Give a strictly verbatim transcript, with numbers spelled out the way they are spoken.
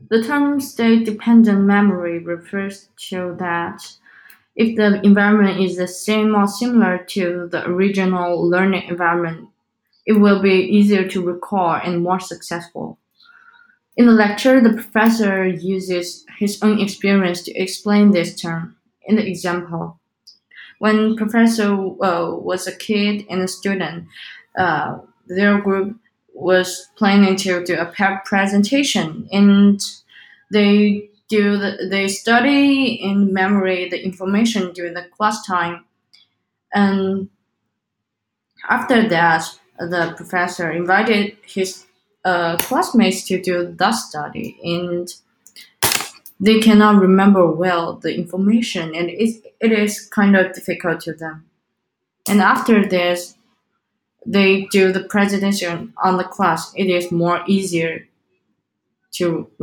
The term state-dependent memory refers to that if the environment is the same or similar to the original learning environment, it will be easier to recall and more successful. In the lecture, the professor uses his own experience to explain this term. In the example, when professor uh, was a kid and a student, uh, their group was planning to do a pep presentation, and they do the, they study in memory the information during the class time, and after that, the professor invited his uh, classmates to do that study, and they cannot remember well the information, and it, it is kind of difficult to them. And after this, they do the presentation on the class. It is more easier to